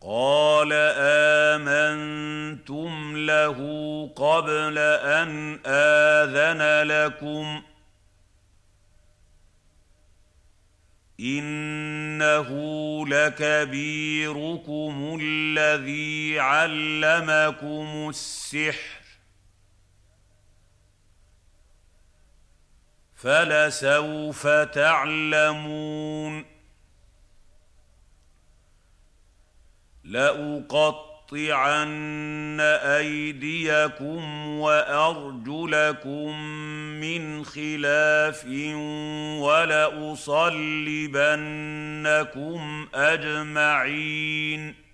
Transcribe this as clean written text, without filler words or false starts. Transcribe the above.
قَالَ آمَنتُمْ لَهُ قَبْلَ أَنْ آذَنَ لَكُمْ ۖ إِنَّهُ لَكَبِيرُكُمُ الَّذِي عَلَّمَكُمُ السِّحْرَ ۖ فَلَسَوْفَ تَعْلَمُونَ لَأُقَطِّعَنَّ أَيْدِيَكُمْ وَأَرْجُلَكُم مِّنْ خِلَافٍ وَلَأُصَلِّبَنَّكُمْ أَجْمَعِينَ